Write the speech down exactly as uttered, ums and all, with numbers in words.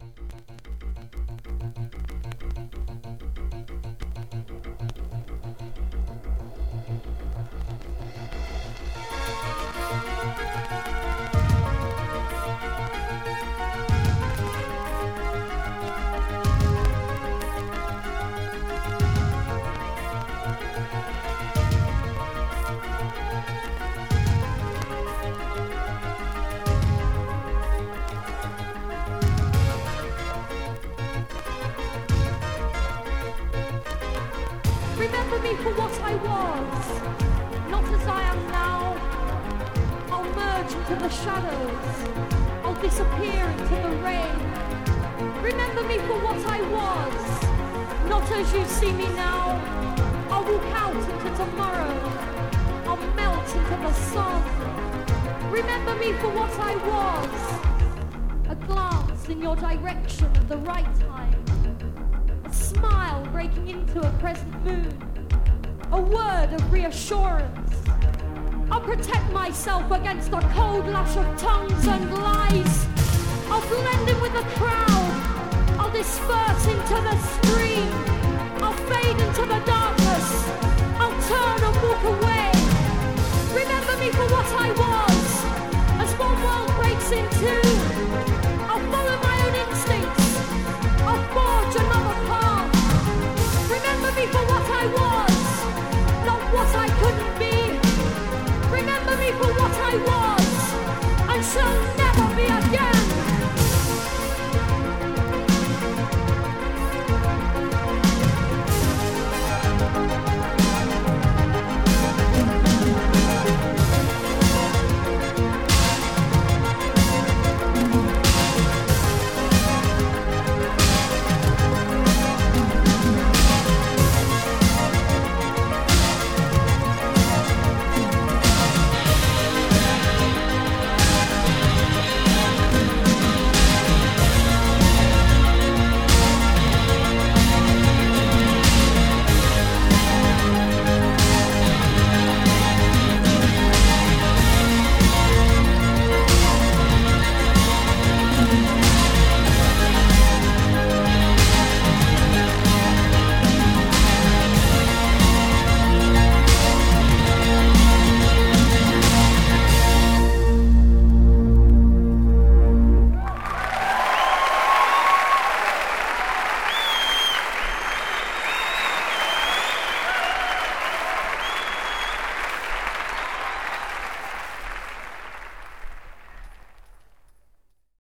Remember me for what I was, not as I am now. I'll merge into the shadows, I'll disappear into the rain. Remember me for what I was, not as you see me now. I'll walk out into tomorrow, I'll melt into the sun. Remember me for what I was, a glance in your direction at the right time. Smile breaking into a crescent moon, a word of reassurance. I'll protect myself against a cold lash of tongues and lies. I'll blend in with the crowd, I'll disperse into the stream, I'll fade into the darkness, I'll turn and walk away. Remember me for what I was,